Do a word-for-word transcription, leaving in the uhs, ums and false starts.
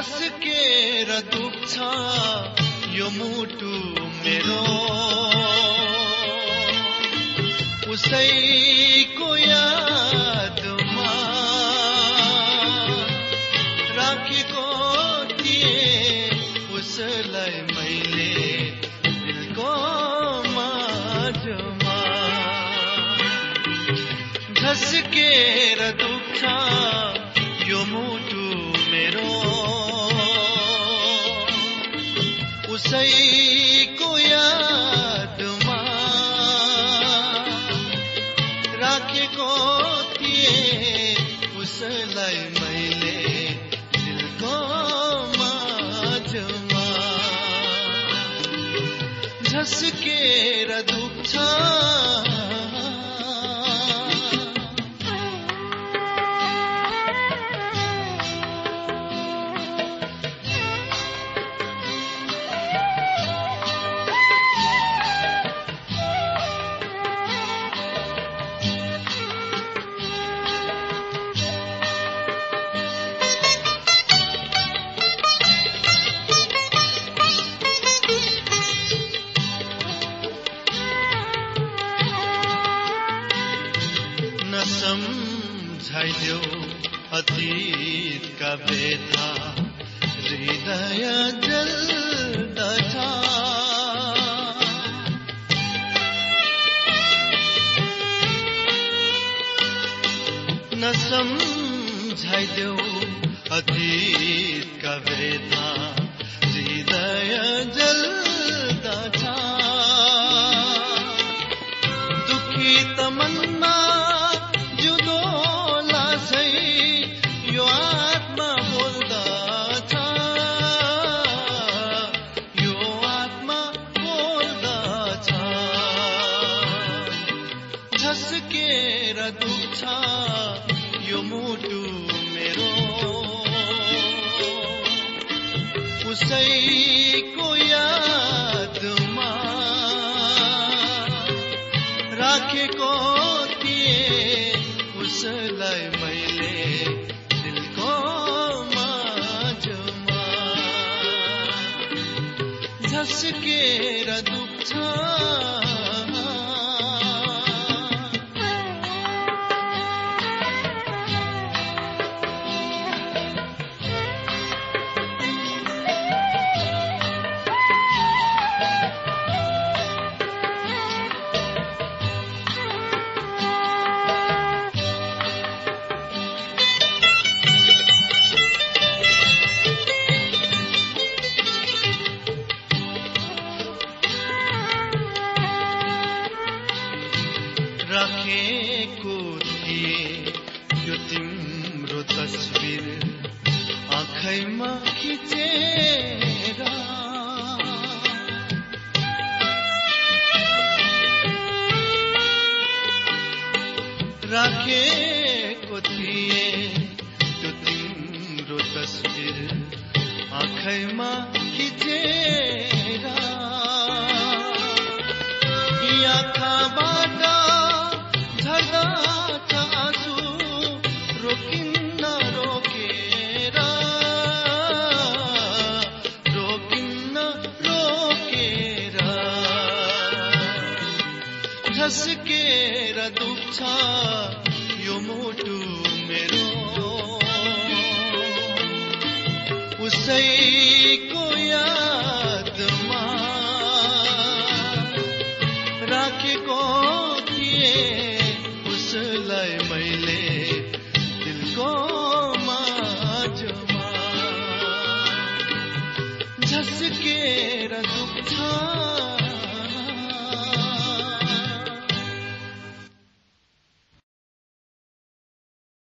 झस्केर दुख्छ यो मुटु मेरो उसैको यादमा राखेको थिएँ उसलाई मैले दिलको माझमा झस्केर दुख्छ यो मुटु मेरो उसैको यादमा राखेको थिएँ उसलाई मैले दिलको माझमा झस्केर दुख्छ सम्झाइदेऊ अतीतका व्यथा हृदय जल्दछ न सम्झाइदेऊ अतीतका व्यथा हृदय जल्दछ दुखी तमन्ना झस्केर दुख्छ यो मुटु मेरो उसैको यादमा राखेको थिएँ उसलाई मैले दिलको माझमा झस्केर दुख्छ राखेको थिएँ यो तिम्रो तस्बिर आँखैमा खिचेर राखेको थिएँ यो तिम्रो तस्बिर आँखैमा खिचेर आँखाबाट आँसु रोकिन्न रोकेर रोकिन्न रोकेर झस्केर दुख्छ यो मुटु मेरो उसै